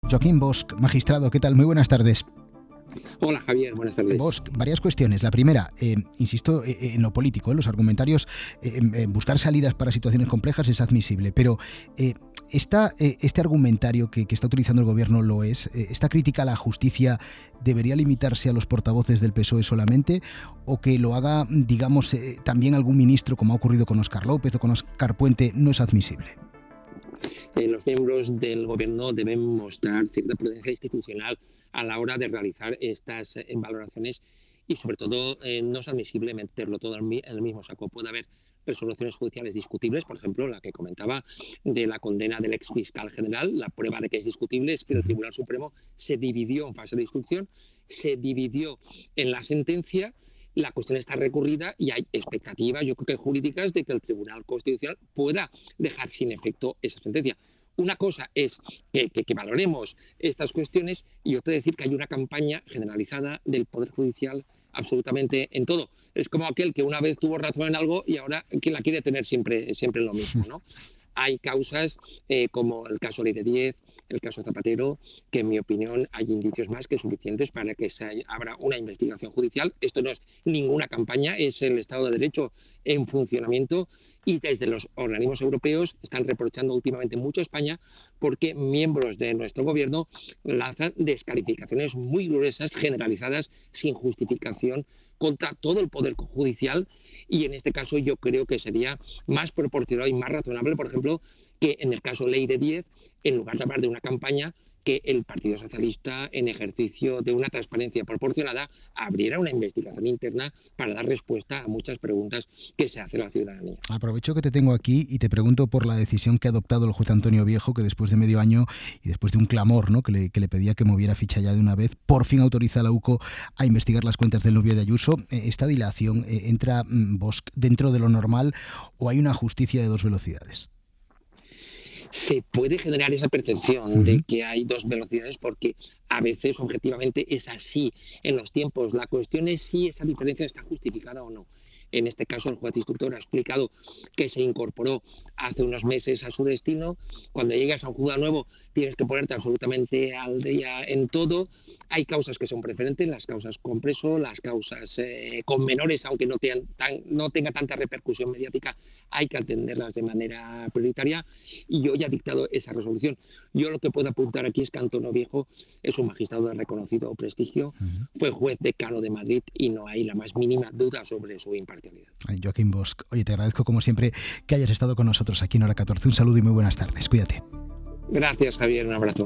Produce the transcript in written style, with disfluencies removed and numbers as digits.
Joaquín Bosch, magistrado, ¿qué tal? Muy buenas tardes. Hola Javier, buenas tardes. Bosch, varias cuestiones. La primera, insisto en lo político, en los argumentarios, buscar salidas para situaciones complejas es admisible, pero este argumentario que está utilizando el gobierno lo es. ¿Esta crítica a la justicia debería limitarse a los portavoces del PSOE solamente o que lo haga, digamos, también algún ministro, como ha ocurrido con Óscar López o con Óscar Puente, no es admisible? Los miembros del gobierno deben mostrar cierta prudencia institucional a la hora de realizar estas valoraciones y, sobre todo, no es admisible meterlo todo en el mismo saco. Puede haber resoluciones judiciales discutibles, por ejemplo, la que comentaba de la condena del ex fiscal general. La prueba de que es discutible es que el Tribunal Supremo se dividió en fase de instrucción, se dividió en la sentencia. La cuestión está recurrida y hay expectativas, yo creo que jurídicas, de que el Tribunal Constitucional pueda dejar sin efecto esa sentencia. Una cosa es que valoremos estas cuestiones y otra decir que hay una campaña generalizada del Poder Judicial absolutamente en todo. Es como aquel que una vez tuvo razón en algo y ahora que la quiere tener siempre lo mismo, ¿no? Hay causas como el caso Ley de 10, el caso Zapatero, que en mi opinión hay indicios más que suficientes para que abra una investigación judicial. Esto no es ninguna campaña, es el Estado de Derecho en funcionamiento y desde los organismos europeos están reprochando últimamente mucho a España porque miembros de nuestro gobierno lanzan descalificaciones muy gruesas, generalizadas, sin justificación contra todo el Poder Judicial y en este caso yo creo que sería más proporcional y más razonable, por ejemplo, que en el caso Ley de 10, en lugar de hablar de una campaña, que el Partido Socialista, en ejercicio de una transparencia proporcionada, abriera una investigación interna para dar respuesta a muchas preguntas que se hace la ciudadanía. Aprovecho que te tengo aquí y te pregunto por la decisión que ha adoptado el juez Antonio Viejo, que después de medio año y después de un clamor, ¿no?, que le pedía que moviera ficha ya de una vez, por fin autoriza a la UCO a investigar las cuentas del novio de Ayuso. ¿Esta dilación entra Bosch dentro de lo normal o hay una justicia de dos velocidades? Se puede generar esa percepción de que hay dos velocidades porque a veces objetivamente es así en los tiempos. La cuestión es si esa diferencia está justificada o no. En este caso, el juez instructor ha explicado que se incorporó hace unos meses a su destino. Cuando llegas a un juzgado nuevo, tienes que ponerte absolutamente al día en todo. Hay causas que son preferentes, las causas con preso, las causas con menores, aunque no tenga tanta repercusión mediática, hay que atenderlas de manera prioritaria. Y hoy ha dictado esa resolución. Yo lo que puedo apuntar aquí es que Antonio Viejo es un magistrado de reconocido prestigio, fue juez decano de Madrid y no hay la más mínima duda sobre su imparcialidad. Joaquín Bosch, oye, te agradezco como siempre que hayas estado con nosotros aquí en Hora 14. Un saludo y muy buenas tardes. Cuídate. Gracias, Javier. Un abrazo.